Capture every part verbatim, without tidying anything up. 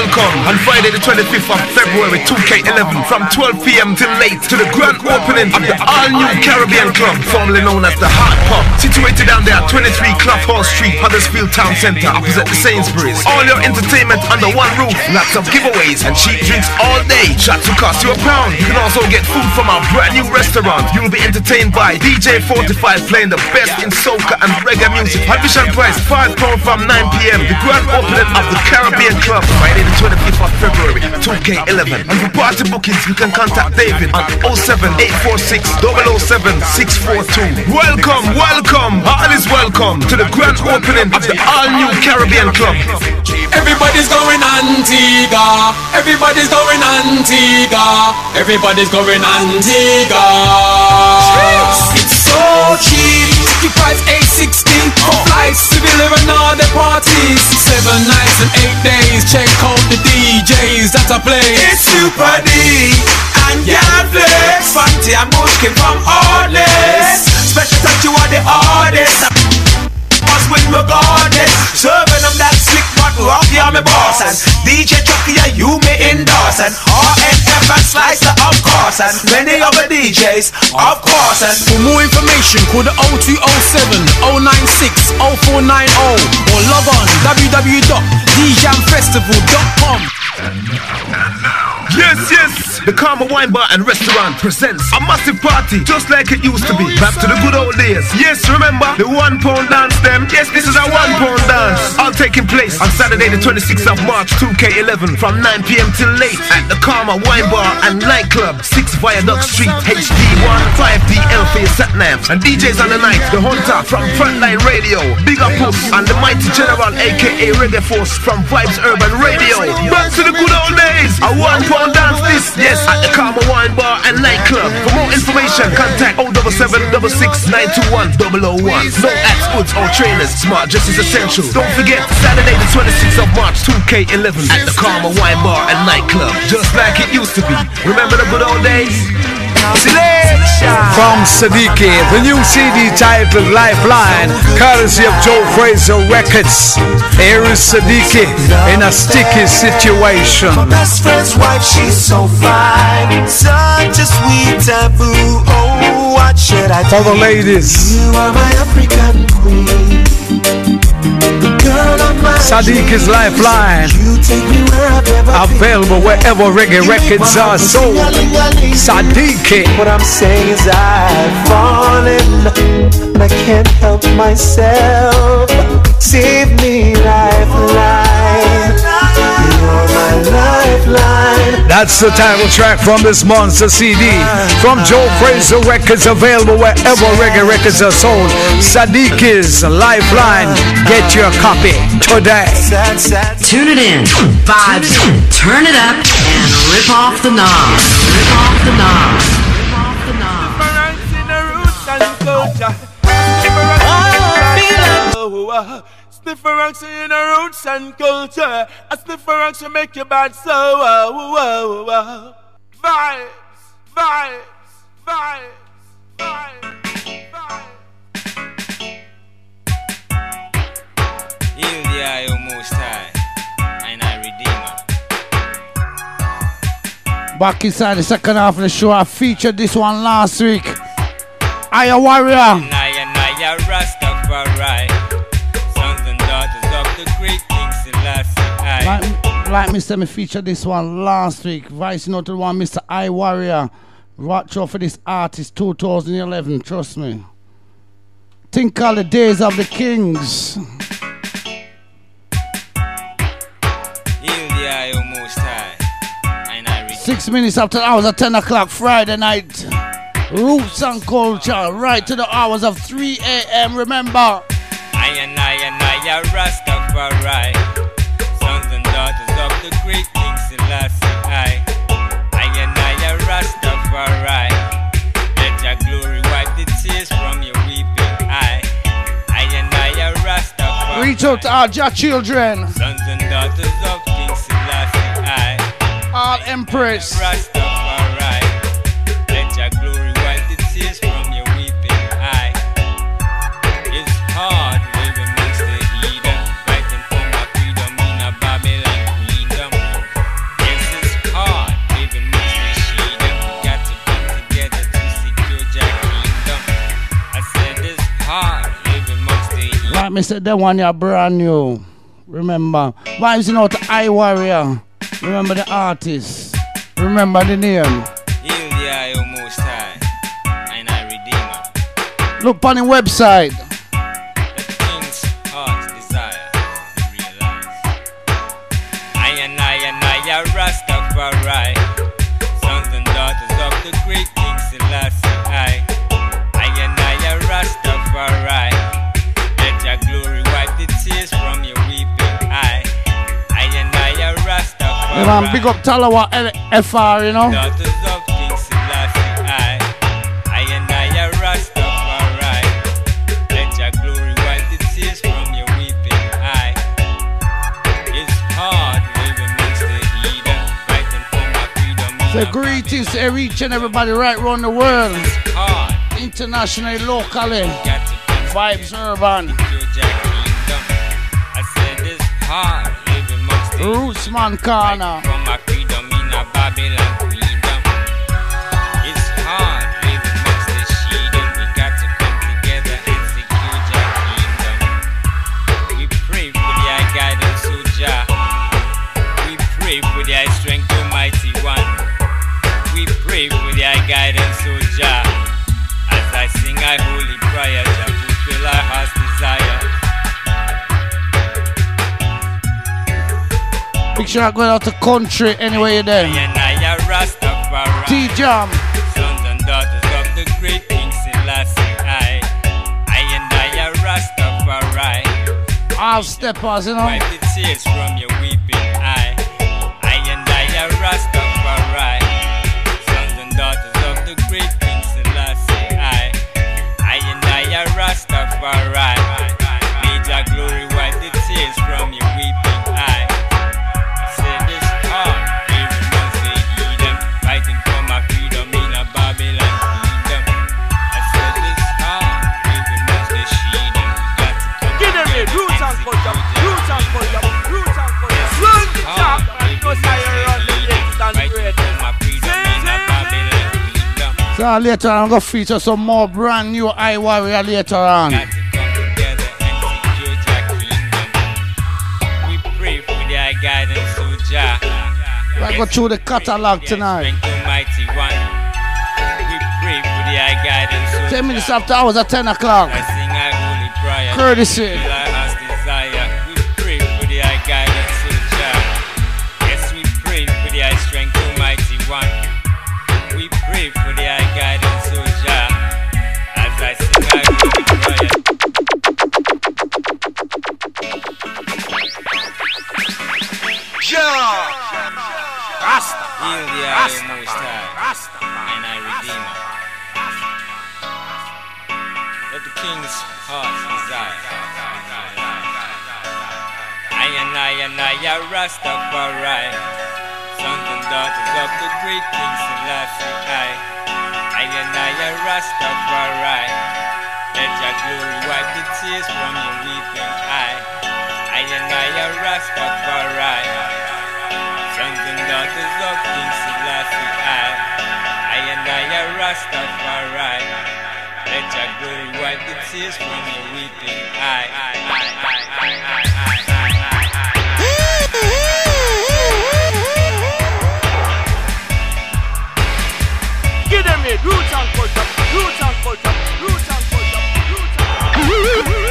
welcome on Friday the twenty-fifth of February two K eleven from twelve p m till late to the grand opening of the all-new Caribbean Club, formerly known as the Hot Pub, situated down there at twenty-three Clough Hall Street, Huddersfield Town Centre, opposite the Sainsbury's. All your entertainment under one roof, lots of giveaways and cheap drinks all day. Shots will cost you a pound. You can also get food from our brand new restaurant. You will be entertained by D J forty-five playing the best in soca and reggae music. Admission price five pounds from nine p m The grand opening of the Caribbean Club, Friday the twenty-fifth of February two K eleven. And for party bookings, you can contact David on oh seven eight four six, oh oh seven, six four two. Welcome, welcome, all is welcome to the grand opening of the all-new Caribbean Club. Everybody's going Antigua, everybody's going Antigua, everybody's going Antigua. It's so cheap, ticket price eight sixty for flights, civil and all the parties. Seven nights and eight days, check out the D Js that I play. It's Super D and Gal Flex, Fanti and Mushkin from Heartless. Special touch, you are the artist. Us with regardless, serving them that slick but rock, yeah, me boss. And D J Chucky, yeah, you may endorse. And R N F and Slicer, of course. And many other D Js, of course. And for more information, call the oh two oh seven, oh nine six, oh four nine oh or log on w w w dot d jam festival dot com. Yes, yes, the Karma Wine Bar and Restaurant presents a massive party just like it used to be. Back to the good old days. Yes, remember the one pound dance them? Yes, this is a one pound dance. All taking place on Saturday the twenty-sixth of March two K eleven from nine p m till late at the Karma Wine Bar and Nightclub, six Viaduct Street, H D one five D L for your sat-navs. And D Js on the night, the Hunter from Frontline Radio, Big Up Puss and the Mighty General aka Reggae Force from Vibes Urban Radio. Back to the good old days, a one pound dance this, yes, at the Karma Wine Bar and Nightclub. For more information, contact oh seven seven six six nine two one oh oh one. No ads, goods or trainers, smart dress is essential. Don't forget, Saturday the twenty-sixth of March two K eleven at the Karma Wine Bar and Nightclub, just like it used to be. Remember the good old days? From Sadiki, the new C D titled Lifeline, courtesy of Joe Fraser Records. Here is Sadiki in a sticky situation. My best friend's wife, she's so fine, such a sweet taboo. Oh, what should I do? For the ladies, you are my African queen, the girl of my Sadiki's Lifeline, you take me where I've ever available been. wherever reggae records are sold. Sadiki. What I'm saying is I've fallen and I can't help myself. Save me, Lifeline, you're my lifeline. That's the title track from this monster C D from Joe Fraser Records, available wherever reggae records are sold. Sadiki's Lifeline. Get your copy today. Tune it in, vibes, turn it up, and rip off the knob. Rip off the knob. Rip off the knob. Difference in the roots and culture. Difference in the roots and culture. A difference to make you bad so. Oh, oh, oh. Vibes, vibes, vibes, vibes, vibes. Yield the eye, O Most High, and I Redeemer. Back inside the second half of the show, I featured this one last week. Aya Warrior. Naya, Naya, Rastafari. Sons and daughters of the great King Selassie. Like, like Mister Me featured this one last week. Vice note to one, Mister I Warrior. Watch out for this artist two thousand eleven, trust me. Think all the days of the kings. Yield the eye, O Most High, and I Redeemer. Six minutes after the hours of ten o'clock Friday night. Roots and culture, right to the hours of three a m Remember. Aya, Naya, Naya, Rastafari. Sons and daughters of the great King Selassie. Aya, Naya, Rastafari. Let your glory wipe the tears from your weeping eye. Aya, Naya, Rastafari. Reach out to all your children. Sons and daughters of King Selassie. All Empress. Rastafari. Let your glory wipe the tears from your weeping eye. It's hard living amongst the heathen, fighting for my freedom in a Babylon kingdom. Like me said, that one you're brand new. Remember, vibes you know to I Warrior. Remember the artist. Remember the name. Heal the eye, O Most High, and I Redeemer. Look on the website. Let the king's heart desire to realize. I and I and I are Rastafari, sons and daughters of the great King Selassie. I, I and I are Rastafari. Let your glory wipe the tears from your weeping eye. I and I are Rastafari. Yeah, man, big up Talawa F R, you know. Daughters of King Selassie, I, I and I are Rastafari. Let your glory wipe the tears from your weeping eye. It's hard living amongst the heathen, fighting for my freedom. So greetings to each and everybody right around the world. It's hard. Internationally, locally. Got to Vibes Urban. I said it's hard living amongst the Rootsman Corner. for my freedom in a Babylon kingdom. It's hard living amongst the sheathen. We got to come together and secure Jah kingdom. We pray for the eye guidance of Jah. We pray for the eye strength of Mighty One. We pray for the eye guidance of Jah. As I sing I holy prayer, Jah fulfill our heart's desire. Big shout going out to country anyway you're there. And I are Rastafari, T-Jam. sons and daughters of the great King Selassie. I, I and I are Rastafari. All steppers, you know. Wipe the tears from your weeping eye. I and I are Rastafari, sons and daughters of the great King Selassie. I, I and I are Rastafari. May Jah glory wipe the tears from your weeping eye. I said it's hard, living amongst the heathen, fighting for my freedom in a Babylon kingdom. I said it's hard, living amongst the sheathen. Got to come Give them it, roots and culture, roots and culture, roots and culture. Run the top and no sire on the latest and greatest. So later on I'm gonna feature some more brand new I Warrior later on. Got to come together and secure Jah kingdom. We pray for the eye guidance of Jah. We'll go through the catalog tonight. Strength of Mighty One. We pray for the eye guidance of Ten minutes Jah. after hours at ten o'clock. I sing our holy prayer. Courtesy. Fulfill our heart's desire. We pray for the eye guidance of Jah. Yes, we pray for the eye strength of Mighty One. We pray for the eye guidance of Jah. As I sing our holy prayer. Jah, Rasta, Heal the eye, O Most High, and I Redeemer. Let the King's heart desire. I and I and I are Rastafari, sons and daughters of the great King Selassie. I, I and I are Rastafari. Let your glory wipe the tears from your weeping eye. I and I are Rastafari, sons and daughters of King Selassie. I, I and I are Rastafari. Let your glory wipe the tears from your weeping eye. I, I, I, I, I, I, I, I. give them it, roots and culture, roots and culture, roots and culture, roots and culture.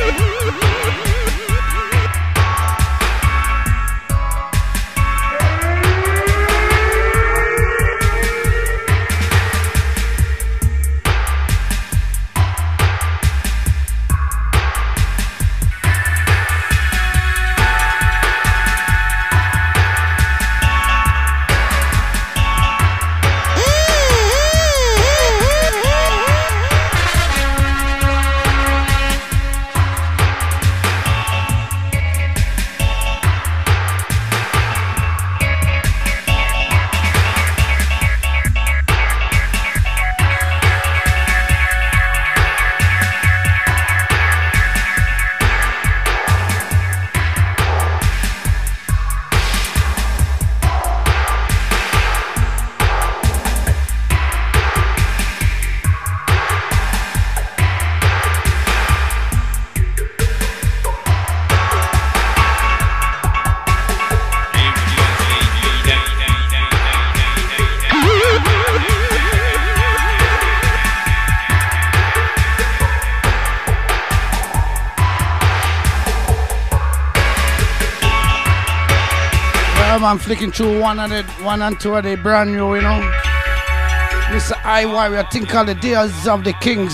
Yeah, I'm flicking through one and the, one and two of the brand new, you know. Mister I Warrior, think called the Days of the Kings.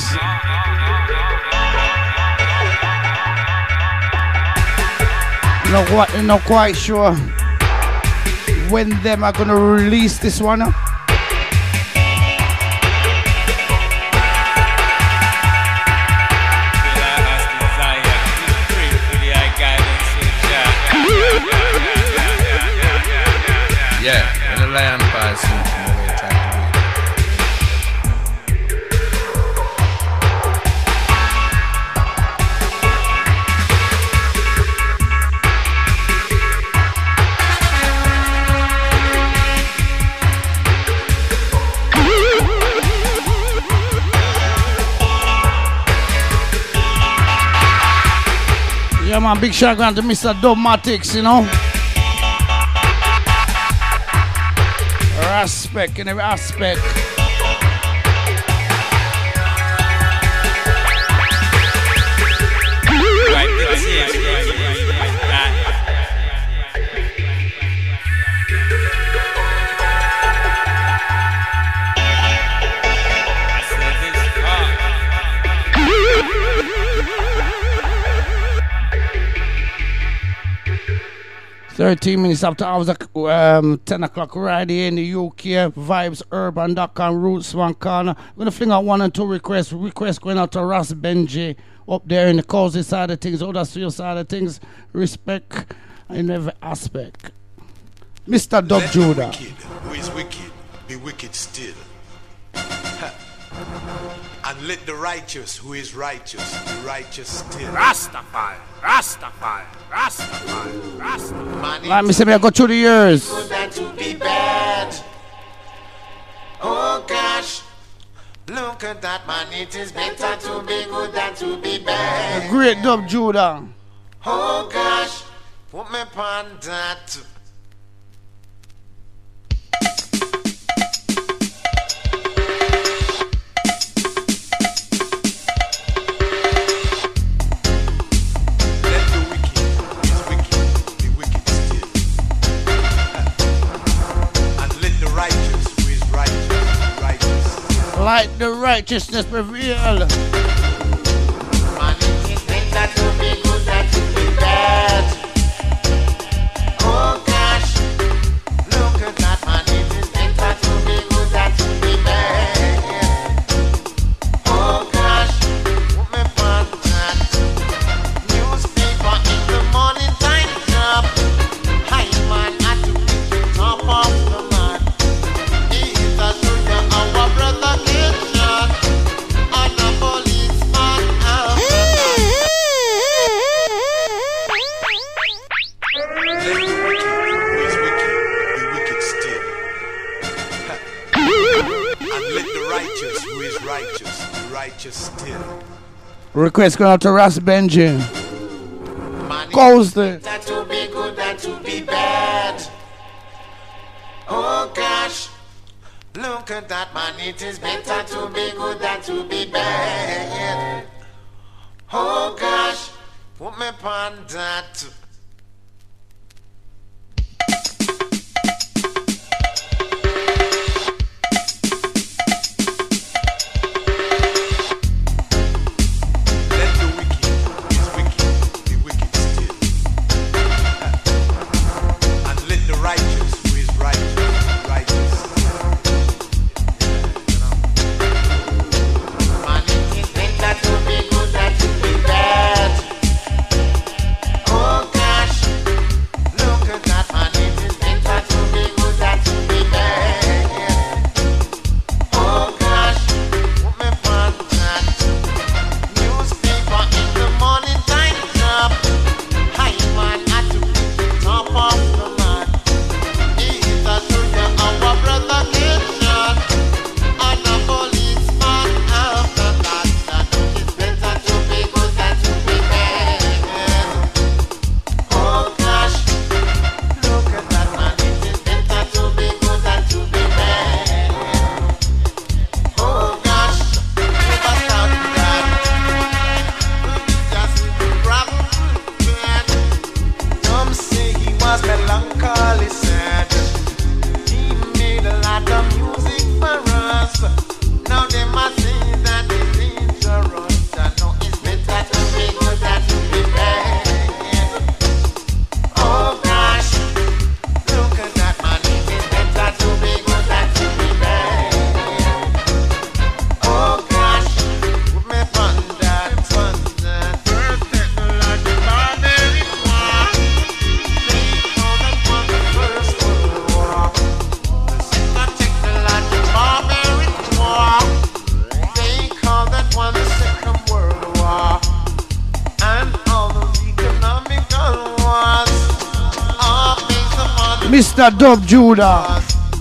Not quite, not quite sure when them are gonna release this one. Yeah, when the lion passing from the way trying to Yeah, man, big shout out to Mister Dogmatics, you know. Aspect in every aspect. thirteen minutes after hours, um, ten o'clock right here in the U K. Vibes Urban dot com, Roots One Corner. I'm going to fling out one and two requests. Requests going out to Ross Benji up there in the cozy side of things, other your side of things. Respect in every aspect. Mister Dub Let Judah. The wicked, who is wicked, be wicked still. And let the righteous, who is righteous, be righteous still. Rastafari, Rastafari, Rastafari, Rastafari. Let me see me I go through the years. Good that to be bad. Oh gosh, look at that man. It is better to be good than to be bad. The great Dub Judah. Oh gosh, put me on that. Like the righteousness prevail. Man, it is better to be good than to be bad. Oh gosh, look at that man. It is better to be good than to be bad. Oh gosh, put me on that. Newspaper in the morning time job. Hi man, at the top of the man. It's a sugar our brother. Righteous still. Request going out to Ross Benji. Coastal. That to be good, that to be bad. Oh gosh, look at that man. It is better to be good than to be bad. Oh gosh, put me on that. was melancholy. Mister Dub Judah.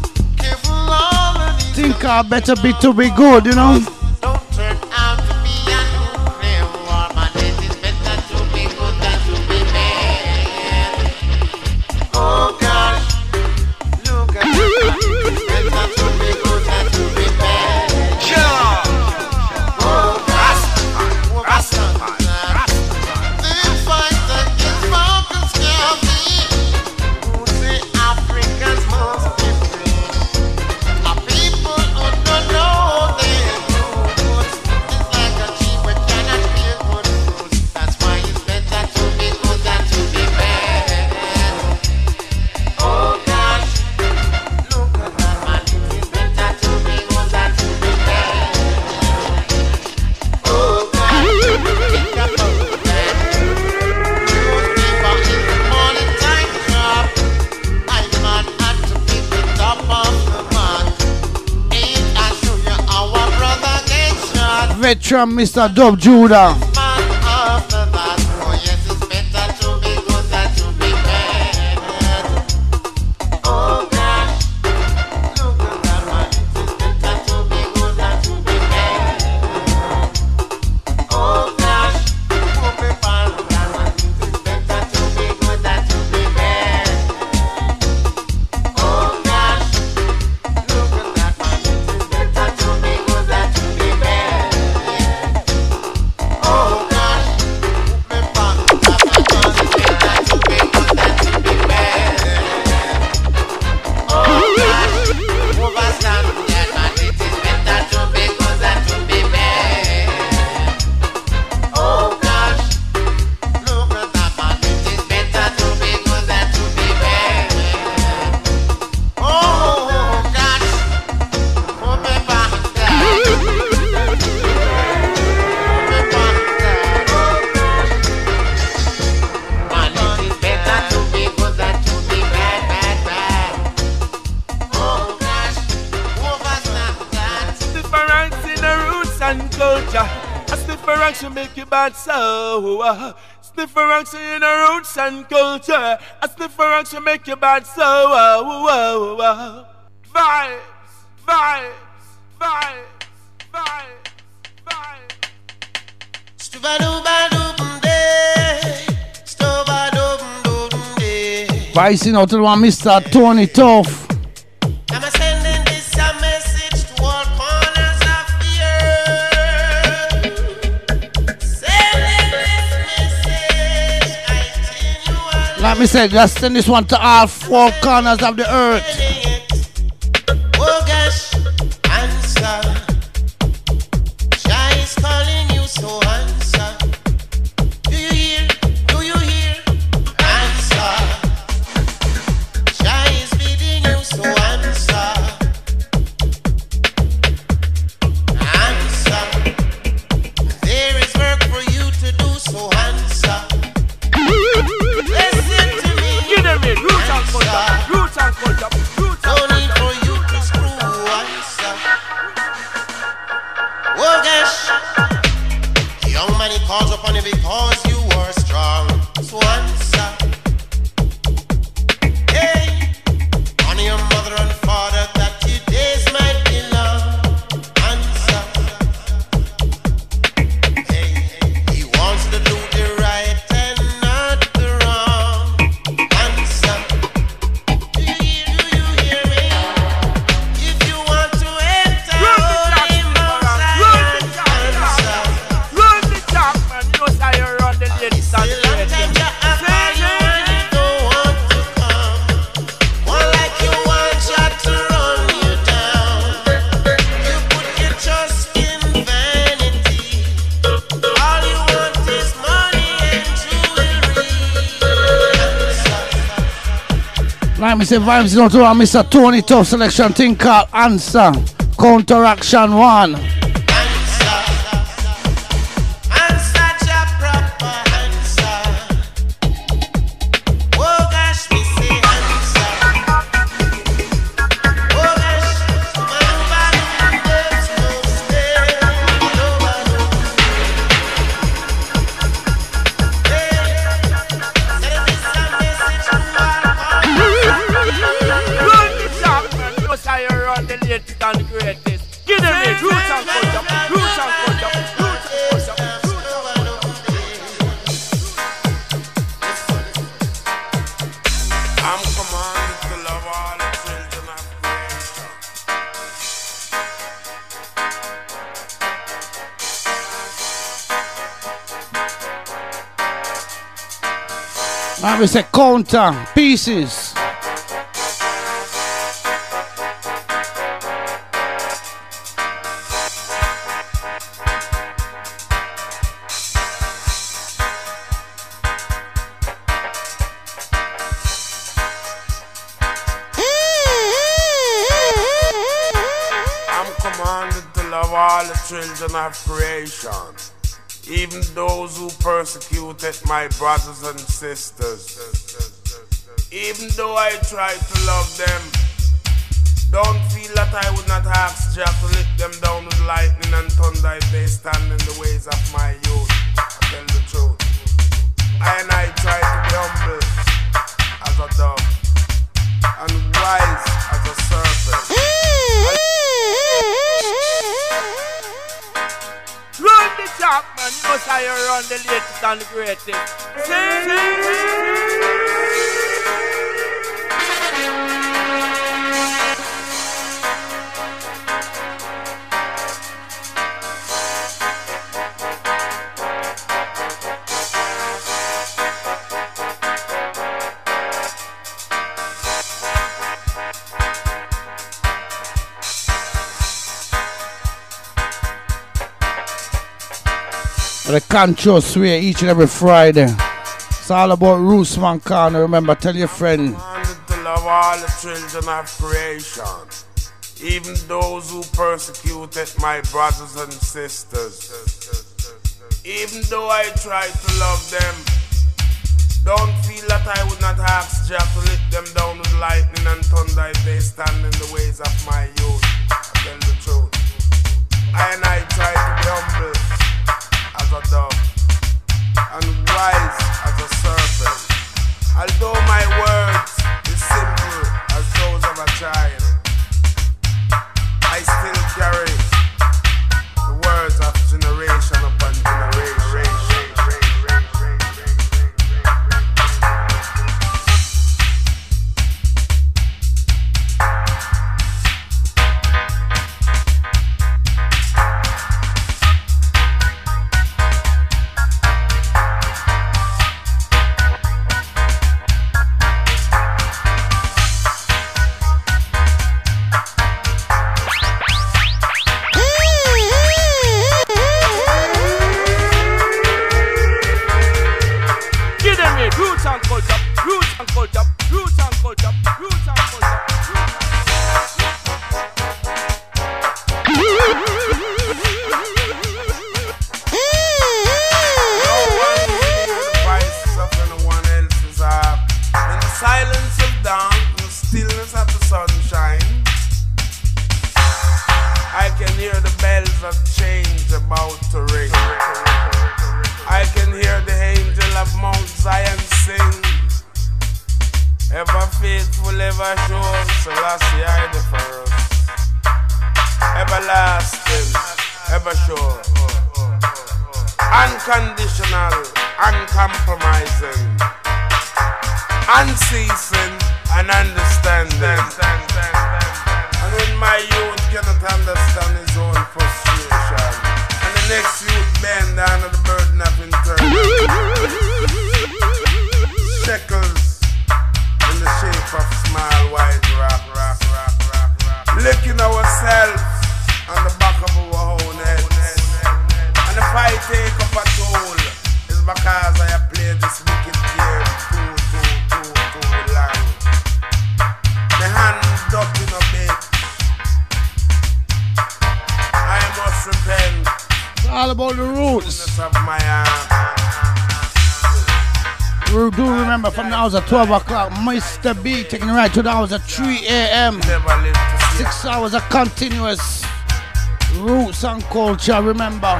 Think I better be to be good, you know. Don't turn out to be a nuclear war, man. It is better to be good than to be bad. Oh gosh, look at it. It's better to be good than to be bad. Sure. Oh gosh, Rasta, Rasta. This fight against Falcons scare me. Who say Africans must be free? A people who don't know their roots. It's like a tree we cannot feel good fruits. That's why it's better to be good than to be bad. Oh gosh, look at that man. It's better to be good than to be bad. Oh gosh, think about that. Newspaper is the morning time job. I man had to pick the top of the man. Ain't I show you our brother get shot? Veteran Mister Dub Judah. Man after that, oh yes, it's better to be good than to be bad. Oh gosh, look at that man. It's better to be good than to be bad. Oh gosh, whoop it on that man. It's better to be good than to be bad. Oh gosh, look at that man. It's better to be good than to be bad. Oh gosh, whoop me back that man. It's better to be good than to be bad. Oh gosh, overstand that man. It is better to be good than to be bad. Oh gosh, look at that man. It is better to be good than to be bad. Oh gosh, whoop me back that. Whoop me back that. Man, it is better to be good than to be bad, bad, bad. Oh gosh, overstand that. Difference in the roots and culture. A difference to make you bad so. uh, Difference in the roots and culture. A difference to make you bad so. uh, uh, uh. Vibes, vibes, vibes, vibes, vibes. Stubba-dubba-dubba-day. Stubba-dubba-dubba-day. Vicing out to the one Mister Tony Tough. I'm a sending this a message to all corners of the earth. Sending this message, I tell you all. Like me said, just send this one to all four corners of the earth. Oh gosh, answer. Jah is calling you, so answer. Do you hear? Do you hear? Answer. Jah is bidding you, so answer. Answer. There is work for you to do, so answer. Listen to me. Give them it, roots and culture, Answer. roots and culture, roots No and need for you to screw answer. Oh gosh, the young man he calls upon you because you are strong. So answer. Hey, honor your mother and father that your days might be long. Answer. Hey, he wants to do the right and not the wrong. Answer. Do you hear? Do you hear me? If you want to enter Holy Mount Zion, answer. run the top, man. You know how you run the ladies and The the long time ladies. you have you and you don't want to come. One like you want shot to run you down. You put your trust in vanity. All you want is money and jewelry. Answer. Like me say, vibes out to one Mister Tony Tough selection thing called Answer. Counteraction one. Answer. Answer your proper answer. Oh gosh, me say answer. Oh gosh, man, man, there's no stay. Nobody. Hey, send this a message to all corners. I will say counter pieces. Children of creation, even those who persecuted my brothers and sisters, even though I try to love them, don't feel that I would not ask Jah to lift them down with lightning and thunder if they stand in the ways of my youth. I tell the truth. I and I try to be humble as a dove and wise as a serpent. Run the top, man. You know how you run the latest and the greatest. The Control Sway each and every Friday. It's all about Roots Man Corner. Remember, tell your friend. To love all the children of creation, even those who persecuted my brothers and sisters. Even though I try to love them, don't feel that I would not ask Jah to lift them down with lightning and thunder if they stand in the ways of my youth. I tell the truth. I and I try to be humble as a dove and wise as a serpent. Although my words is simple as those of a child, I still carry the words of generation upon generation. Unconditional, uncompromising, unceasing, and understanding. And when my youth cannot understand his own frustration, and the next youth bend down to the burden of internal shekels in the shape of small white rock, rock, rock, rock, rock. Licking ourselves on the back of our own heads. And if I take up a toll, it's because I have played this wicked game too, too, too, too long. The hand up in a bit. I must repent. It's all about the roots. Of my arm. We do remember from the hours at twelve o'clock, Mister B taking it right to the hours at three a.m. Six hours of continuous roots and culture, remember.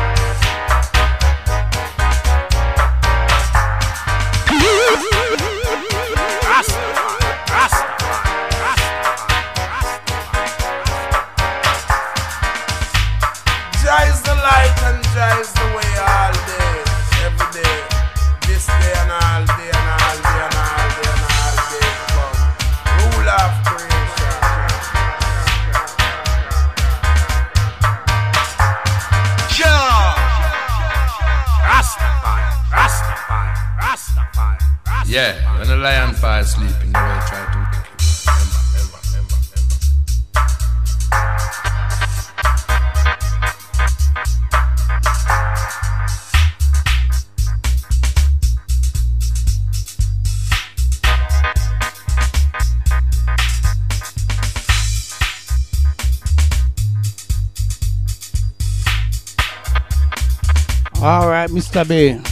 Jah is the light and Jah is the way all day, every day, this day and all day and all day and all day and all day to come. Rule of creation. Jah fall asleep in the way you try to wake him. Remember, remember, All right, Mister B.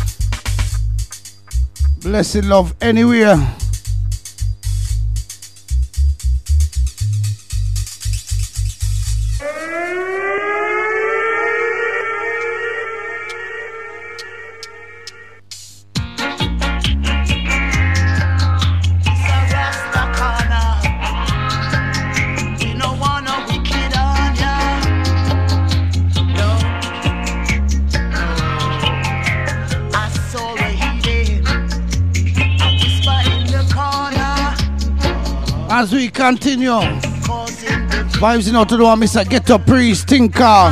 Blessed love anywhere. As we continue, vibes you know to the one, Mister Get Up Priest, Tinker.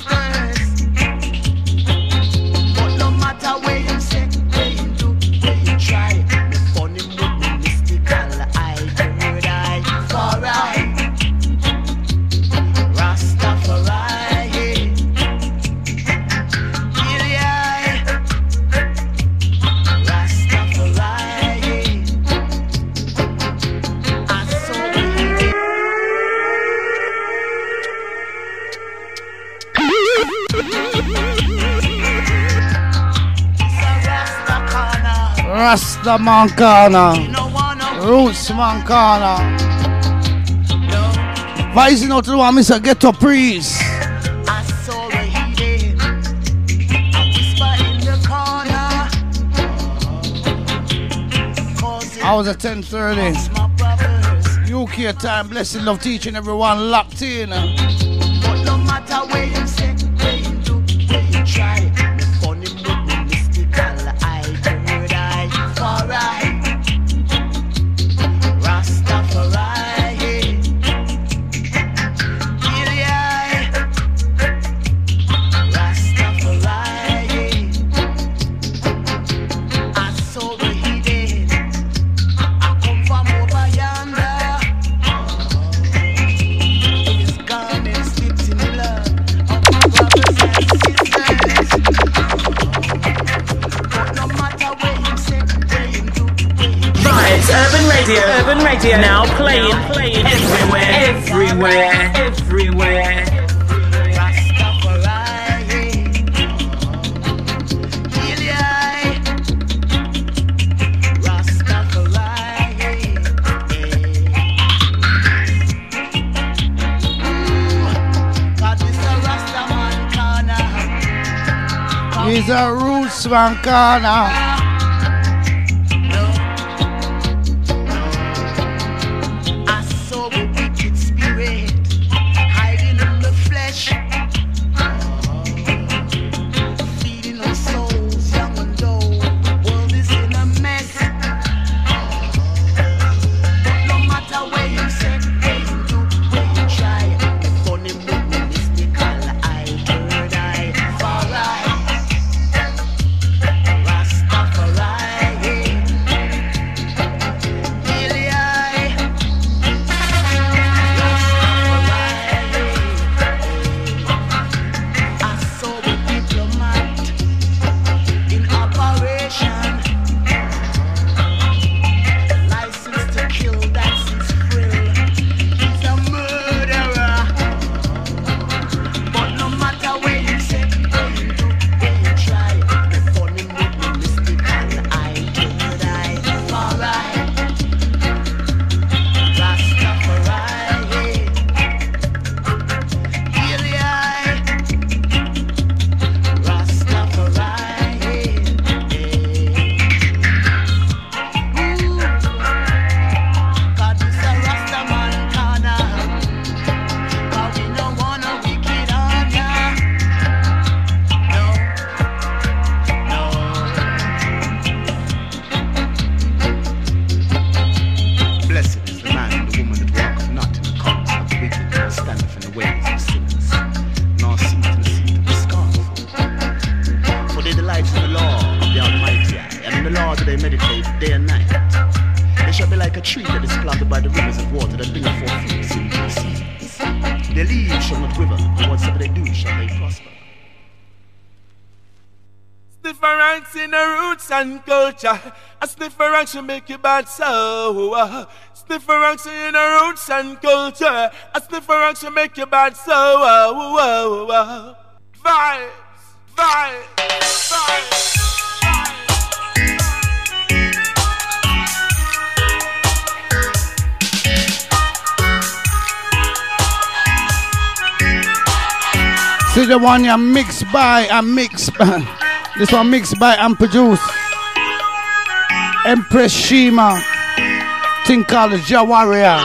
Rasta Mancana, Roots Mancana. Vising out to the one, Mister Get Up Priest. Hours at ten thirty. U K time, blessed love teaching everyone locked in. But no matter where you say, where you do, where you try, funny with me mystical, I heard I alright. Rastafari, Ilya, Rastafari, I saw the hidden. I come from over yonder. His garment steeped in blood of my brothers and sisters. But no matter where you say, where you do, where you Vibes, Urban Radio, Urban Radio, now playing, now playing everywhere, everywhere, everywhere. Rastafari, Ilya, Rastafari, God is a Rastaman corner. He's a Roots Mancana. I saw a wicked spirit hiding in the flesh, feeding on souls, young and old. The world is in a mess. But no matter where you say, where you do, where you try, the funny movement mystical, I heard I alright. Rasta like a tree that is planted by the rivers of water that bringeth forth fruits in due seasons. Their leaves shall not wither, and whatsoever they do shall they prosper. Difference in the roots and culture. A difference should make you bad so. Difference in the roots and culture. A difference should make you bad so. Vibes, vibes, vibes. See the one you mixed by and mixed by. This one mixed by and produced. Empress Shima. Thing called Jah Warrior.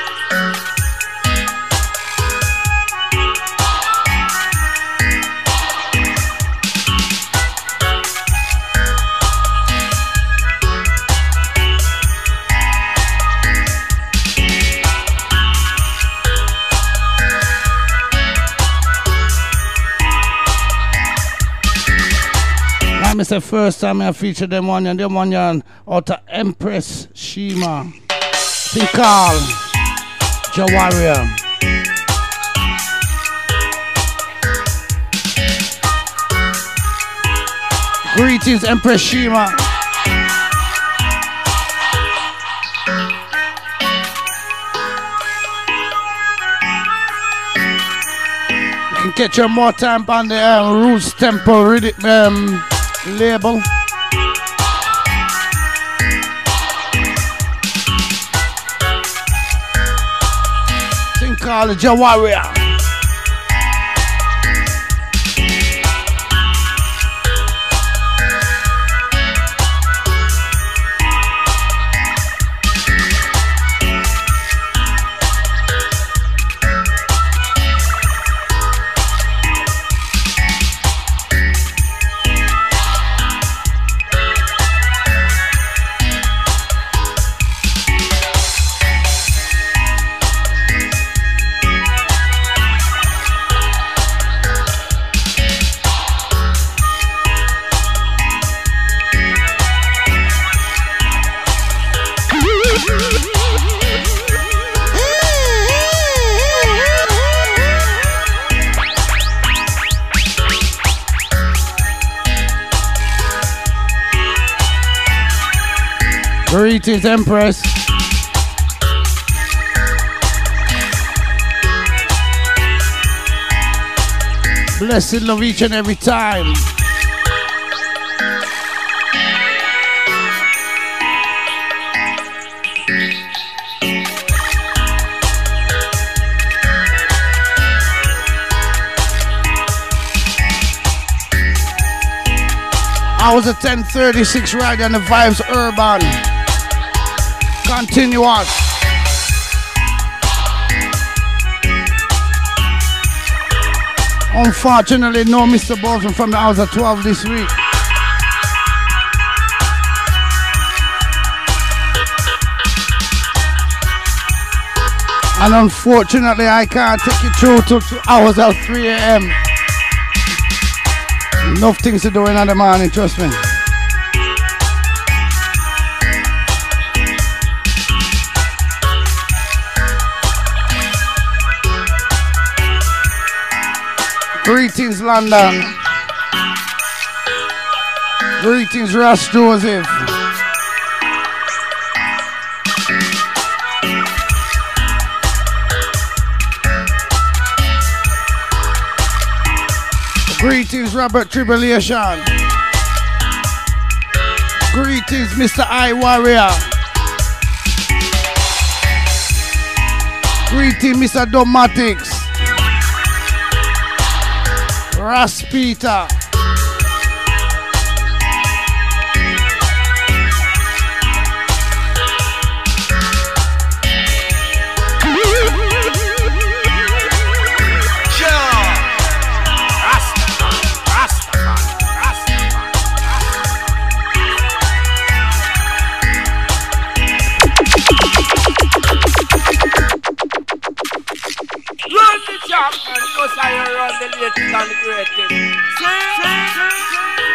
It's the first time I feature them one and them one and out of Empress Shima. Think called Jah Warrior. Greetings, Empress Shima. You can catch her more time on the uh, Roots Temple Rhythm um, label. Thing called Jah Warrior. Greetings, Empress. Blessed love each and every time. I was at ten thirty-six right on the Vibes Urban. Continue on. Unfortunately, no Mister Bolton from the house at twelve this week. And unfortunately, I can't take you through till two hours at three a m Enough things to do in the morning, trust me. Greetings, London. Greetings, Ross Joseph. Greetings, Robert Tribulation. Greetings, Mister I Warrior. Greetings, Mister Domatics. Raspita.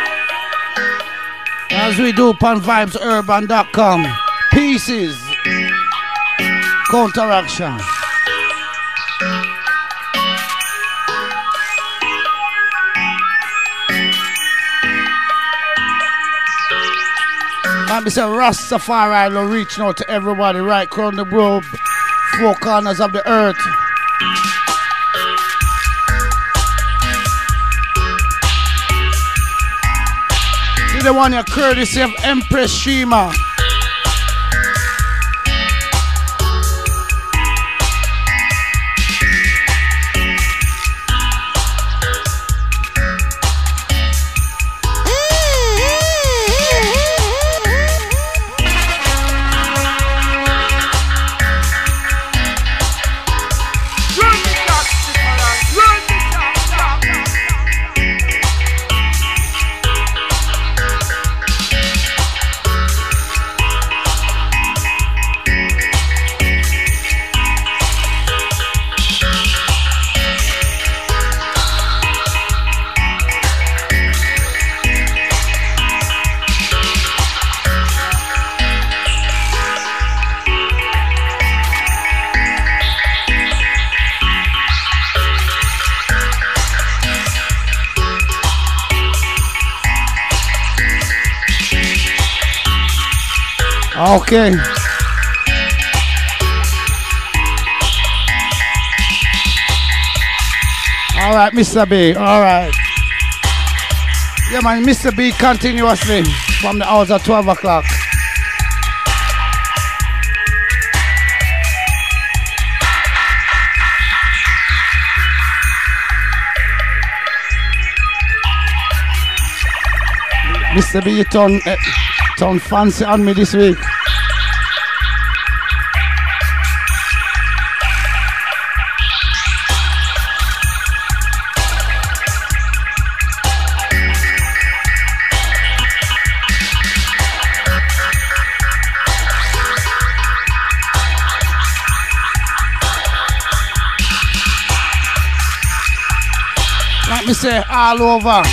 As we do upon vibes urban dot com. Pieces. counteraction. And Mister Rastafari will reach out to everybody right around the globe, four corners of the earth. See the one here, courtesy of Empress Shima. Okay. All right, Mister B. All right. Yeah, man, Mister B continuously from the hours of twelve o'clock. Mister B, you turn, uh, turn fancy on me this week. Let me say all over.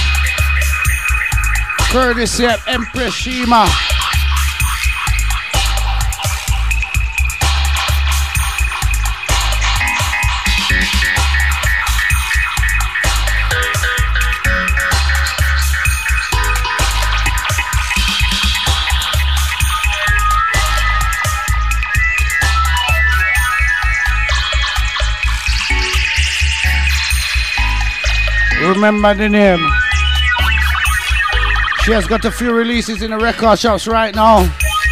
Courtesy of Empress Shima. Remember the name. She has got a few releases in the record shops right now.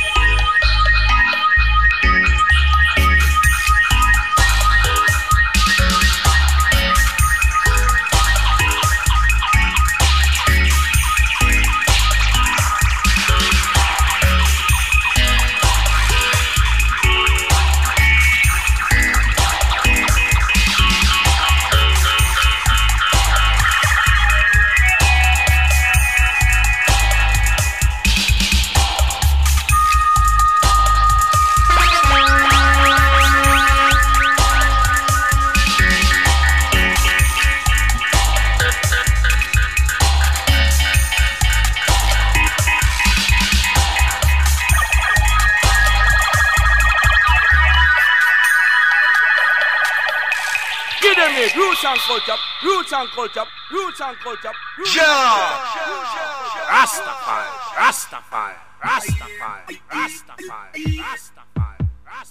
Roots and culture, roots and culture, roots and culture, roots yeah. and culture. Rastafari, Rastafari, Rastafari, Rastafari, Rastafari,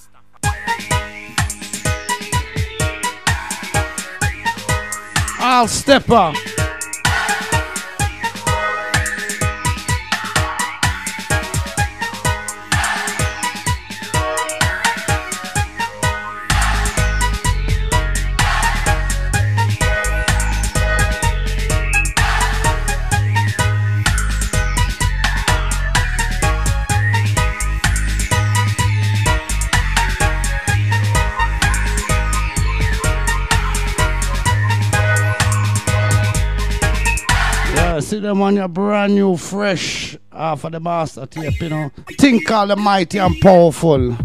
Rastafari. I'll step up. See them on your brand new, fresh, off of the master tape, you know. Think all the mighty and powerful.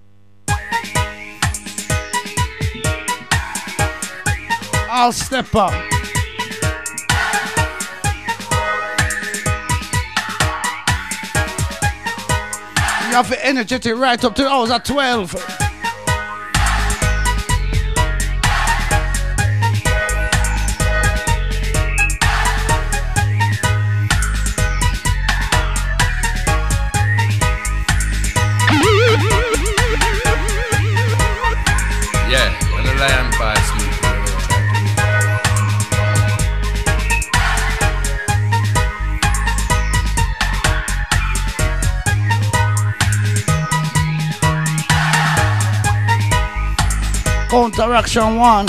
I'll step up. You have the energetic right up to the hours at twelve. Counteraction one.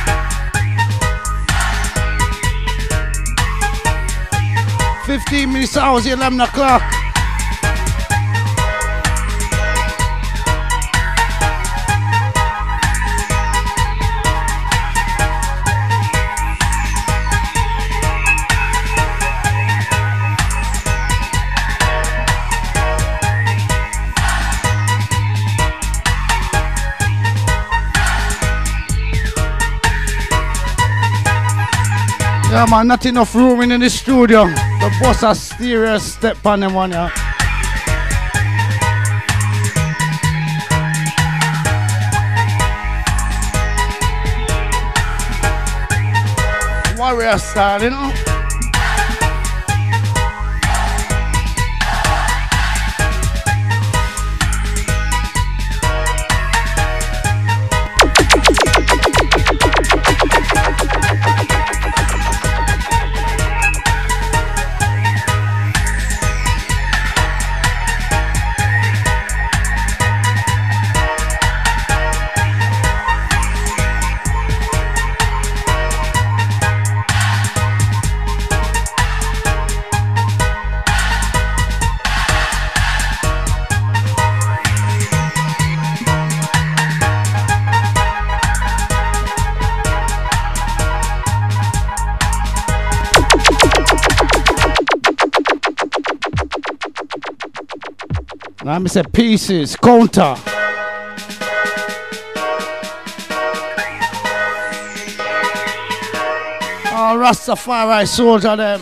Fifteen minutes hours, eleven o'clock. Yeah man, not enough room in the studio. The boss a serious step on them one, yeah. Warrior style, you know. Now me say pieces, counter. Oh, Rastafari soldier them.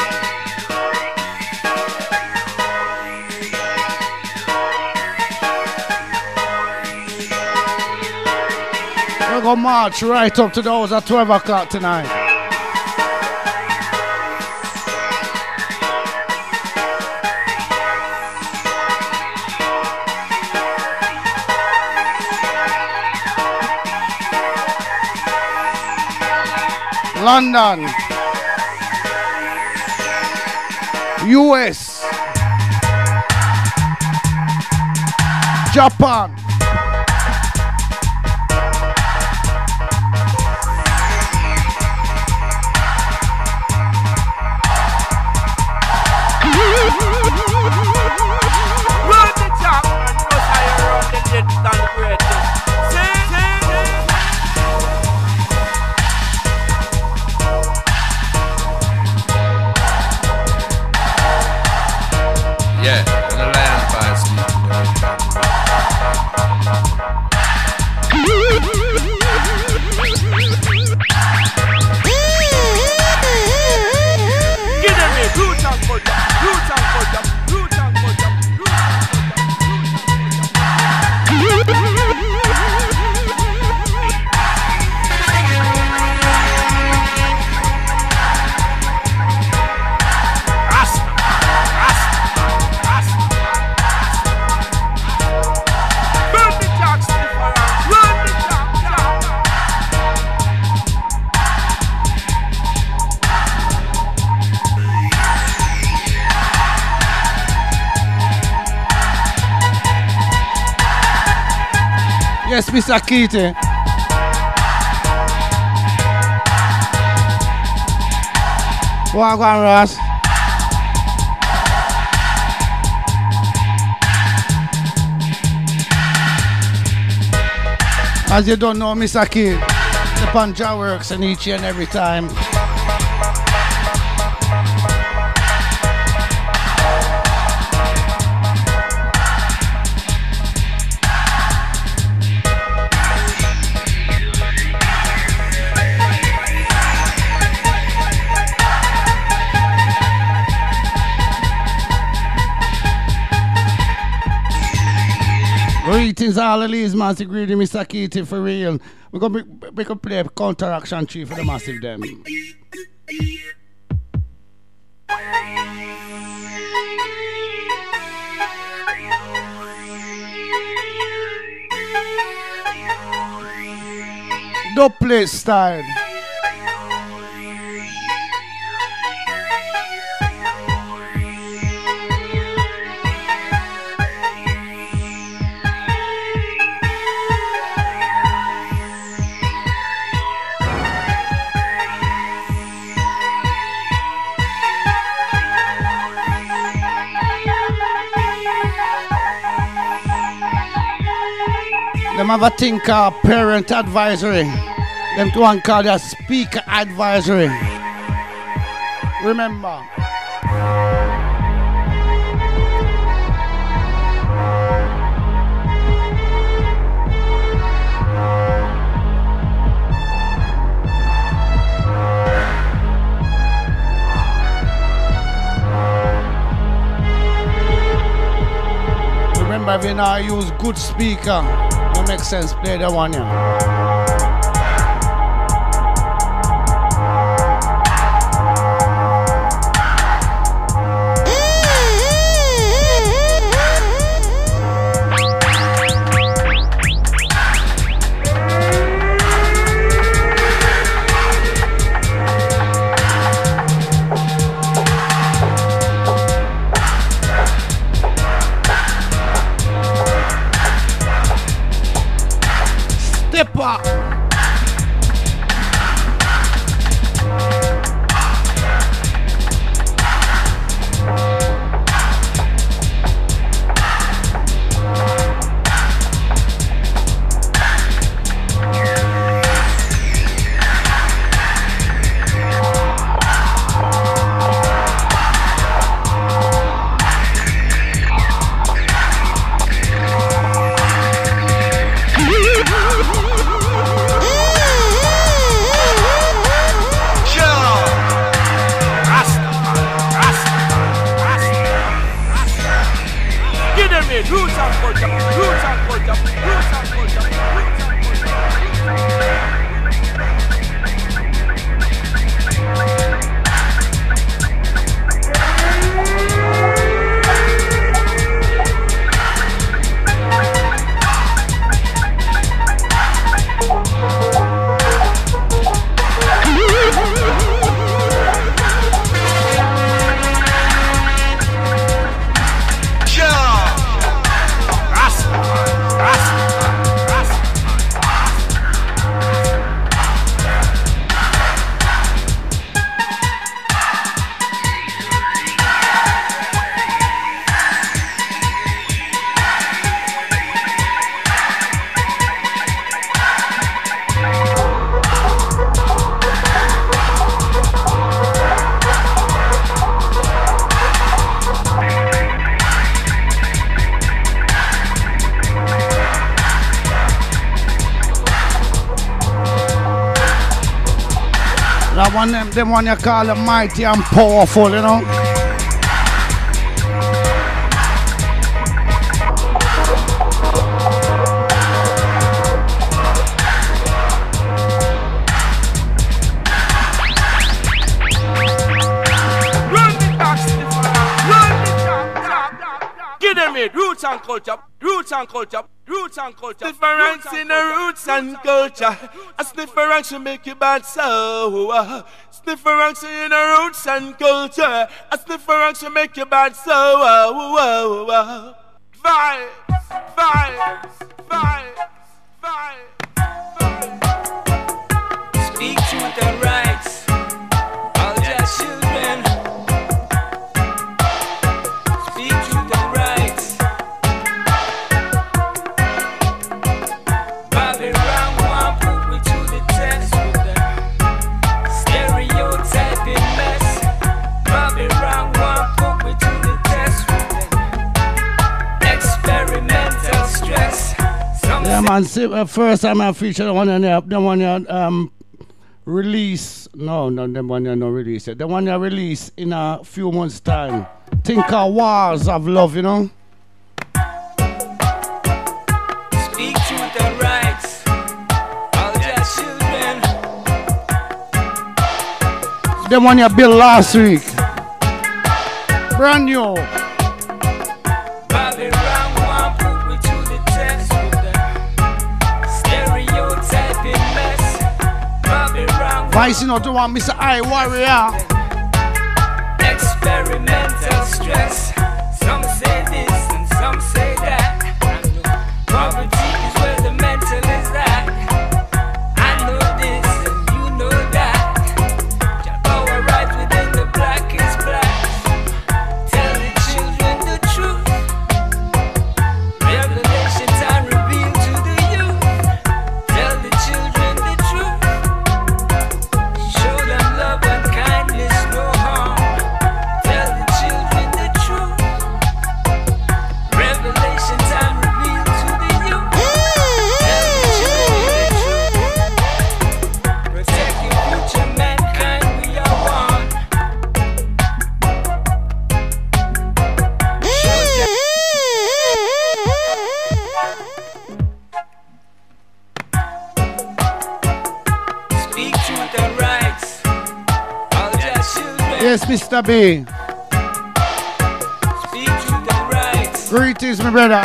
We're gonna march right up to those at twelve o'clock tonight. London, U S, Japan, Run the top and no higher on the lit than the greatest. Yeah, when the lion fights me, you know what Give them a root and for them, root and for them, root and for them, root and for them. Yes, Mister Kitty. Wagwan Ross. As you don't know, Mister Kid, the Panja works and each and every time. Greetings all of these massive greedy Mister Kitty for real. We're gonna be, we can play counteraction three for the massive them. Double style. Them have a thing called parent advisory. Them to one called a speaker advisory. Remember. Remember, if you now use good speaker, it makes sense. Play the one, yeah. That one, them, them one you call them mighty and powerful, you know. Give them it, roots and culture, roots and culture, roots and culture. Difference in the roots and culture. A sniffer ranks will make you bad so. Uh, sniffer ranks in the roots and culture. A sniffer ranks will make you bad so. Uh, uh, uh, uh. Vibes, vibes, vibes, vibes, vibes. Speak to the rights. All just children. Speak to the rights. Bobby Brown won't put me to the test with the stereotyping mess. Bobby Brown won't put me to the test with the experimental stress. Some Yeah, man. See, uh, first time I featured the one in there, the one you um release. No, no, the one you no release it. The one you release in a few months' time. Think of Wars of Love, you know. speak to the rights. All just children. The one you built last week. Brand new. Bobby Brown won't put me to the test with the stereotyping mess. Bobby Brown Vice, you know, to want Mister I Warrior. experimental stress. Some say this and some say that. Poverty is where the mental is at. I know this and you know that. Your power right within the black is black. Tell the children the truth. Revelation time revealed to the youth. Yes, Mister B. Speak to the right. Greetings, my brother.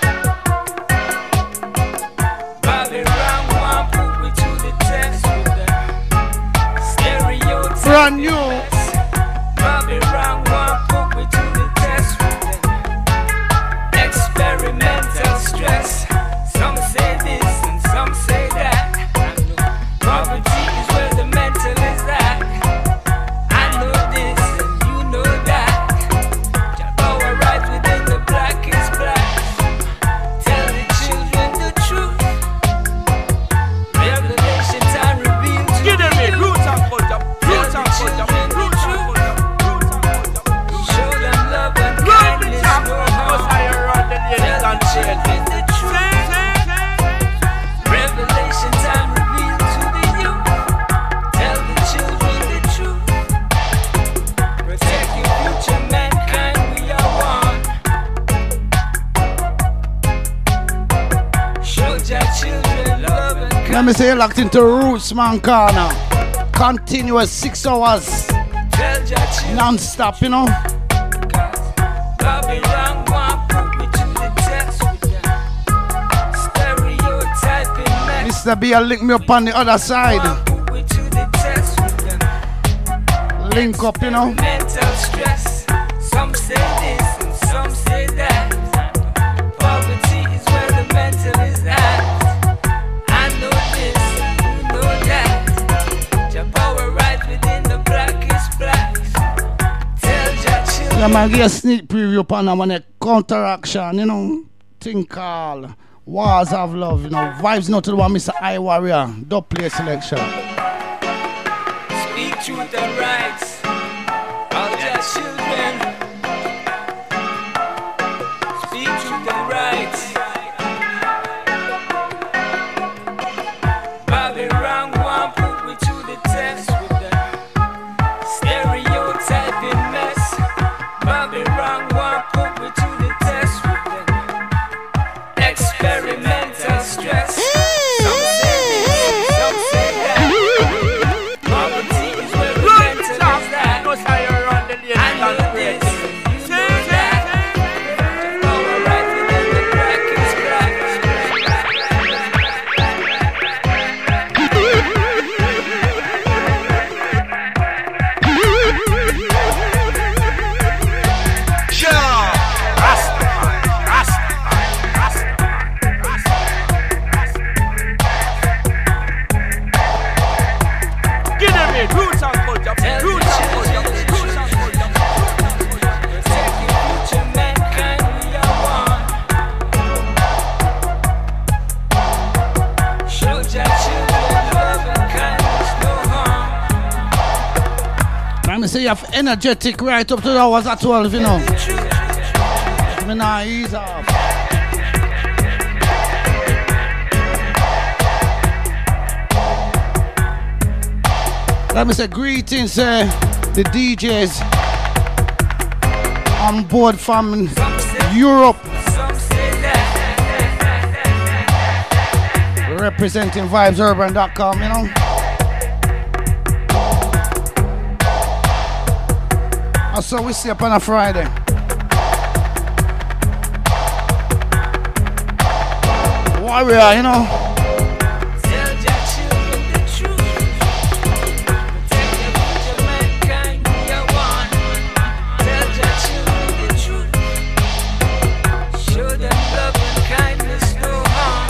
Bobby Ram one put me to the test with the stereotype. Brand new. Bobby Ram one put me to the test with the experimental stress. Some say this and some say that. Poverty is where the mental is at. I know this and you know that. Power right within the black is black. Tell the children the truth. Revelation time revealed to Give them you. it, roots and culture, roots and culture, roots and culture. Show them love and kindness, no harm. Tell the children the truth. Revelation time revealed to the youth. Tell the children the truth. Protect your future, mankind, we are one. Show your children love and kindness. Let me say you're locked into Roots Man Corner. Continuous six hours. Tell your children. Non-stop, you know. Bobby Ram one put me to the test with that stereotyping mess. Mister B, link me up on the other side. Put me to the test with that Link up, you know. mental stress. Some say this and some say that. Poverty is where the mental is at. I know this and you know that. Your power right within the black is black. Tell your children. Yeah, man, give a sneak preview upon them on a counteraction, you know. Thing called Wars of Love, you know. Vibes not to the one, Mister I Warrior. Dub play selection. Speak truth and rights of your children. Speak truth and rights. Bobby Ram one put me to the test with the stereotyping mess. Bobby Ram one put me to the test with the experimental stress. Some say this, some say that. Poverty is where the mental is at. No higher on the lane I know than this, great. you know that. Power right within the black is black. Give them it, roots and culture, Tell the roots and children culture, the roots and culture. Protect your future, mankind, we are one. Show your children love and kindness, no harm. Let me say you have energetic right up to the hours at twelve, you know. Me nah ease off. Let me say greetings, uh, the D Js on board from Europe, Some say that. representing vibes urban dot com, you know. That's how we see up on a Friday. Warrior, you know. Tell your children the truth. Protect your future, mankind, we are one. Tell your children the truth. Show them love and kindness, no harm.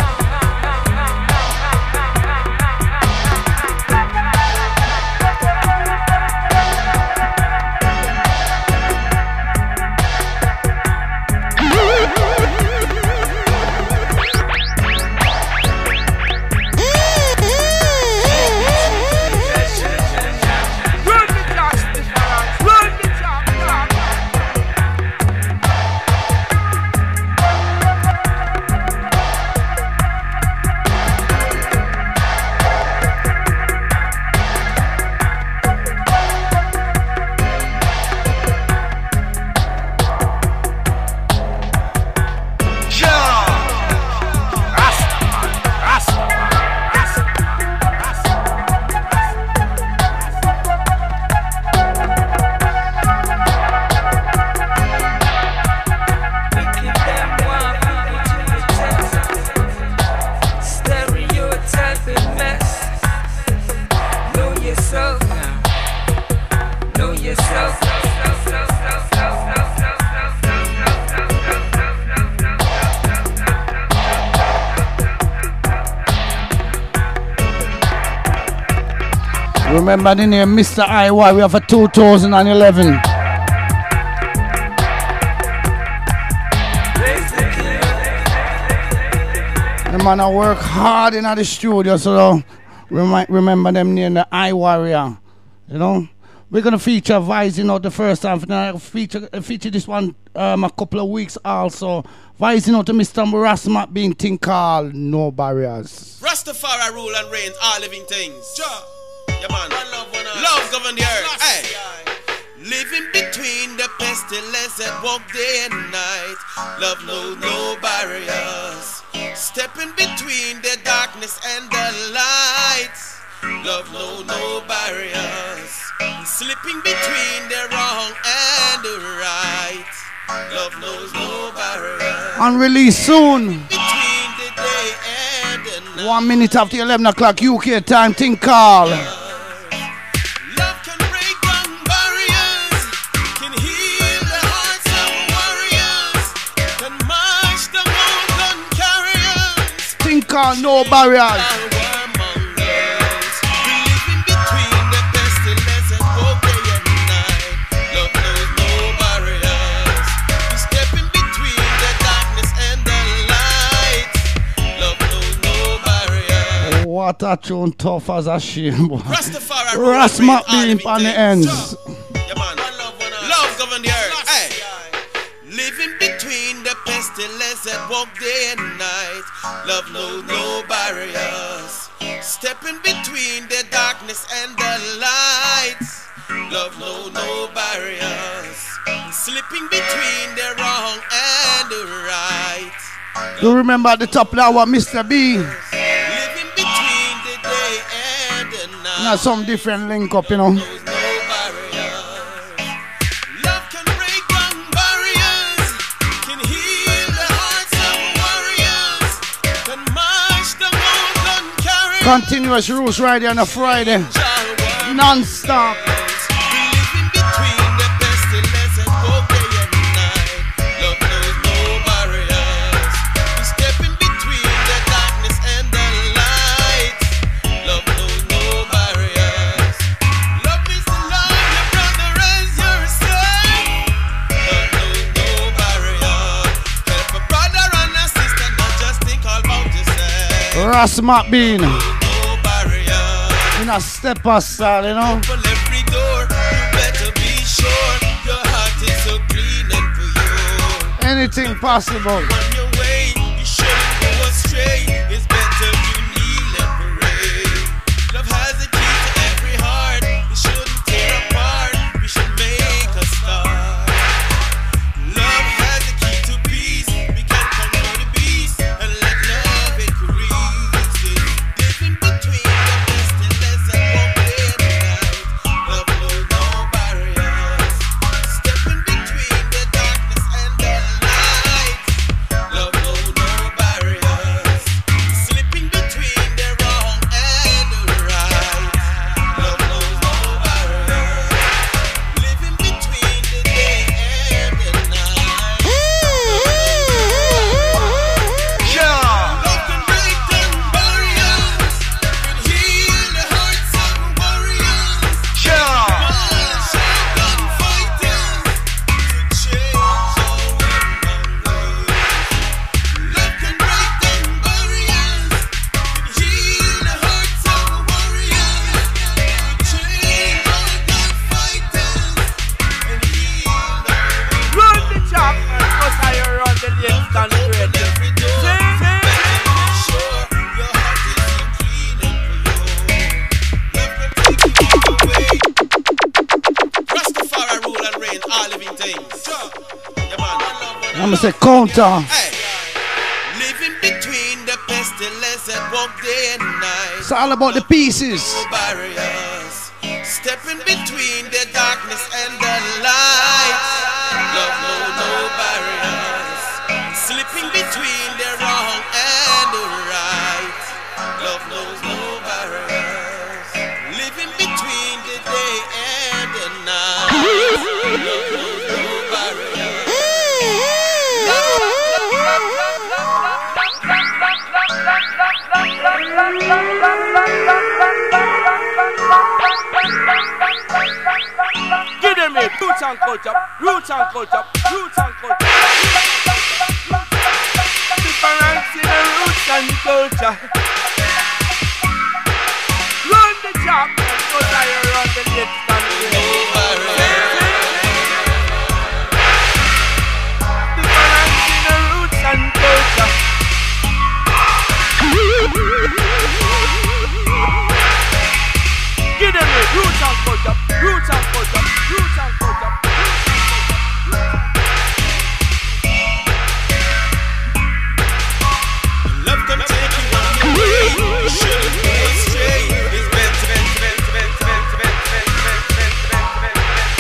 Remember the name Mister I Warrior for two thousand eleven. The man I work hard in the studio, so remi- remember them name the I Warrior. You know? We're gonna feature Vice, you know, the first time. Now feature feature this one um, a couple of weeks also. Vice, you know, to Mister Rasmat being thing called No Barriers. Rastafari rule and reign all living things. Yeah, man. Love, love govern the earth. Hey. Living between the pestilence that walk day and night. Love knows no barriers. Stepping between the darkness and the light. Love knows no barriers. Slipping between the wrong and the right. Love knows no barriers. And release soon. Between the day and the night. One minute after eleven o'clock U K time, thing call. Love can break down barriers, can heal the hearts of warriors, can march the mountain carriers. Thing call No Barriers. What a tune tough as a shame. Rasmat being on the ends. Yeah, man. Love govern the earth. Hey. Living between the pestilence that walk day and night. Love knows no barriers. Stepping between the darkness and the light. Love knows no barriers. Slipping between the wrong and the right. Do you remember at the top of that one, Mister B? Now some different link up, you know. Love can break down barriers, can heal the hearts of warriors, can march the mountain carriers. Continuous rules right here on a Friday. Non-stop. Living between the pestilence and walk day and night. Love knows no barriers. We step in between the darkness and the light. Love knows no barriers. Love is the love your brother as yourself. Love knows no barriers. Help a brother and a sister, not just think all about yourself. Rasmat Bean. No barriers. In a step aside, you know. For every door, you better be sure your heart is so clean and pure. Anything possible. On your way, you shouldn't go astray. It's better you kneel and pray. Love has a key to every heart. You shouldn't tear apart. We should make a start. Love has a key to peace. We can conquer the beast and let love increase. Living between the pestilence and walk day and night. Love knows no barriers. Stepping between the darkness and the light. Love knows no barriers. Slipping between the wrong and the right. Love knows no barriers. Living between the day and the night. Love can break down barriers, can heal the hearts of warriors. March gun fighters to change our ways. Love can break down barriers, can heal the hearts of warriors. Change our gun fighters and heal our Run the chop and cause I run the left and Open right. every door. Better be sure your heart is so clean and pure. Love can take you all the way. Rastafari rule and reign all living things. Yeah, man. I'm gonna say counter. Hey. Living between the pestilence that walk day and night. It's all about the pieces. No barriers. Stepping between the darkness and the light. Love knows no barriers. Slipping between the wrong and the right. Love knows no barriers. Living between the day and the night. Love knows no barriers. and culture, roots and culture, roots and culture. Difference in the roots and culture. Run the job, because I run the lips and the difference in the roots and culture. Give them it, roots and culture, roots and culture, roots and culture. Love can take you on your way. You shouldn't go astray. It's meant to, meant to, meant to, meant to, meant to, meant to, meant to, meant to, meant to, meant to, meant to,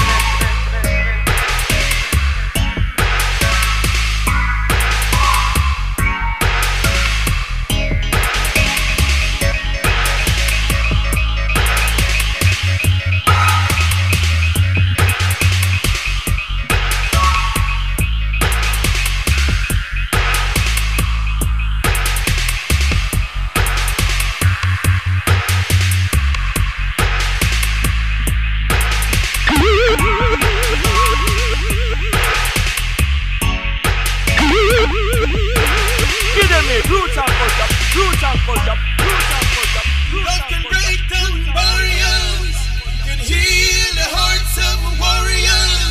love can break down barriers, can heal the hearts of warriors.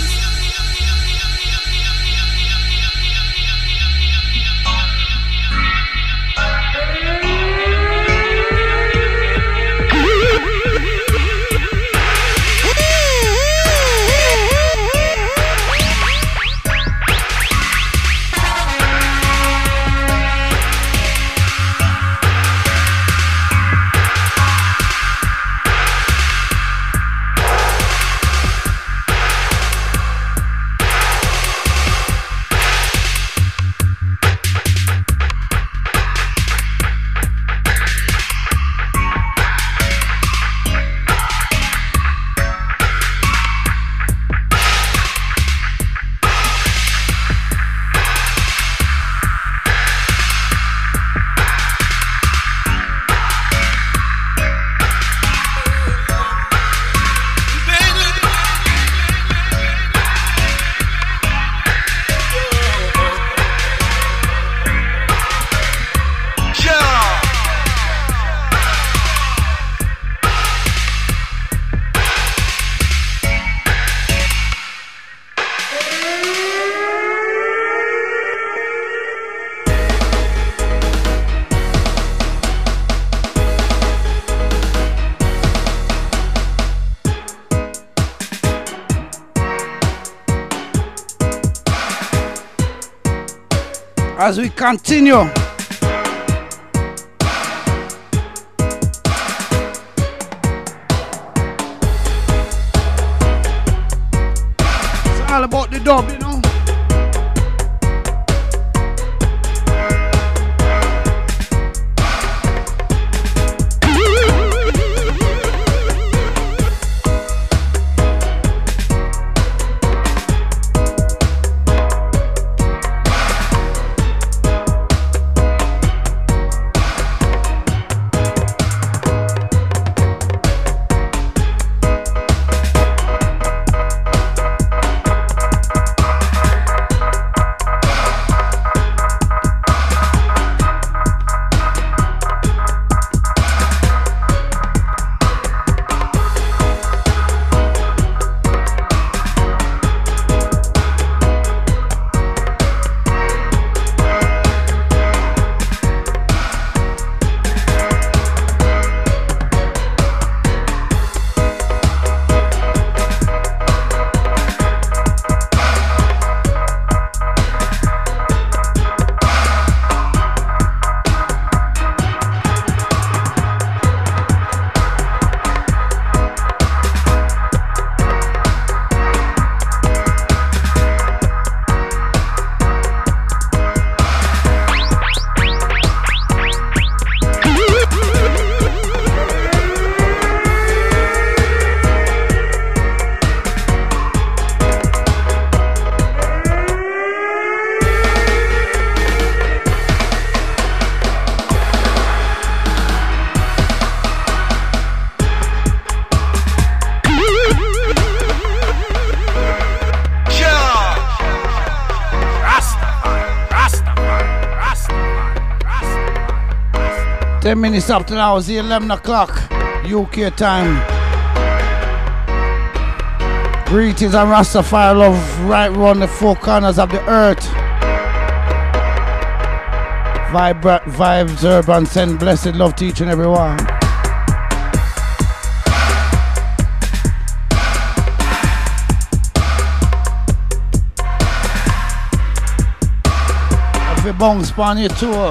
As we continue, it's all about the dub, you know. ten minutes up to now, it's eleven o'clock U K time. Greetings and Rastafari love right round the four corners of the earth. Vibra- Vibes Urban send blessed love to each and everyone. If you bounce upon your tour.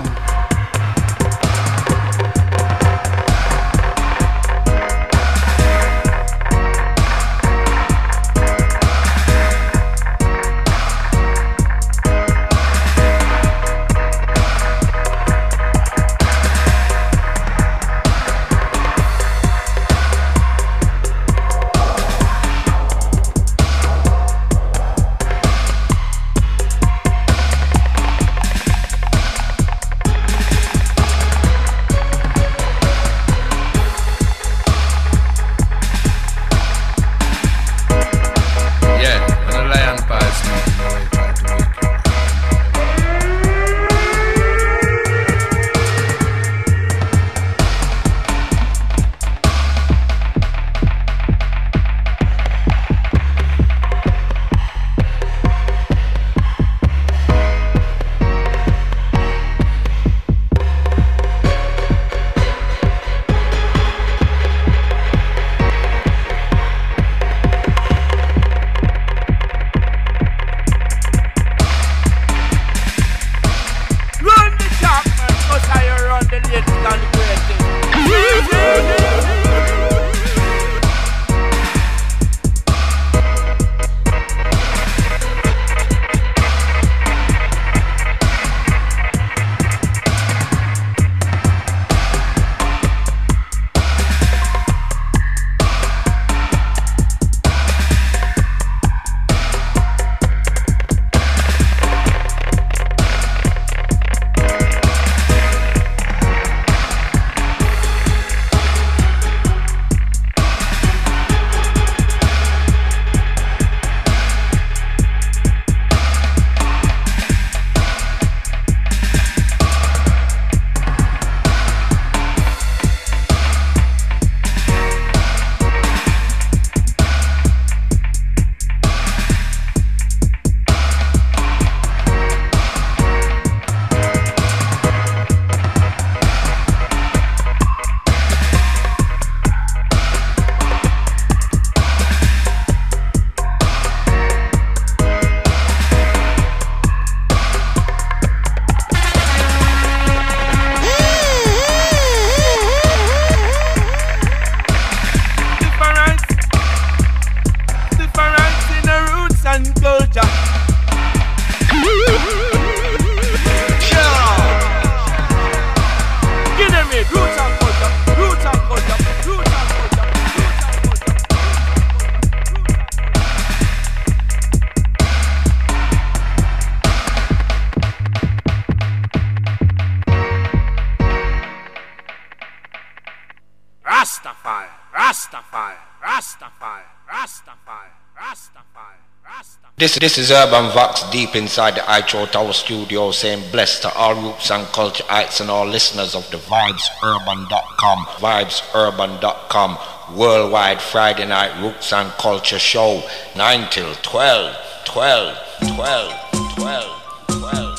Rastafari, Rastafari, Rastafari, Rastafari, Rastafari, Rastafari. This this is Urban Vox deep inside the Icho Tower studio, saying bless to all roots and culture ites and all listeners of the vibes urban dot com, vibes urban dot com, worldwide Friday night roots and culture show, nine till twelve, twelve, twelve, twelve, twelve.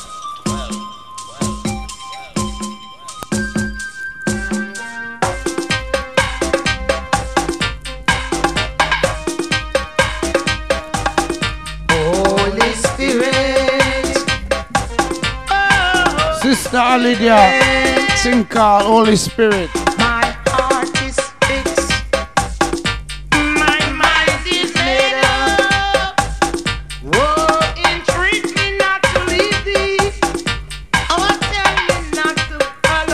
Sister Lydia, sing called Holy Spirit.